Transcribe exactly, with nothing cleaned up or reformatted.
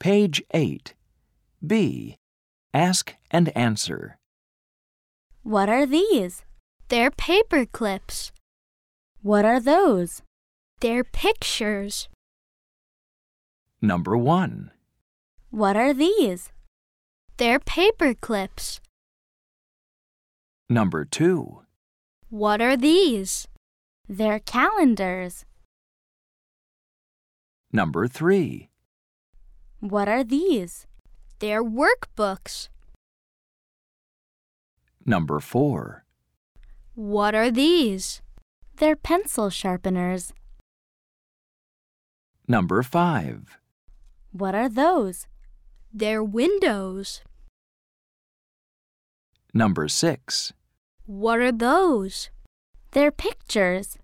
Page eight. B. Ask and answer. What are these? They're paper clips. What are those? They're pictures. Number one. What are these? They're paper clips. Number two. What are these? They're calendars. Number three. What are these? They're workbooks. Number four. What are these? They're pencil sharpeners. Number five. What are those? They're windows. Number six. What are those? They're pictures.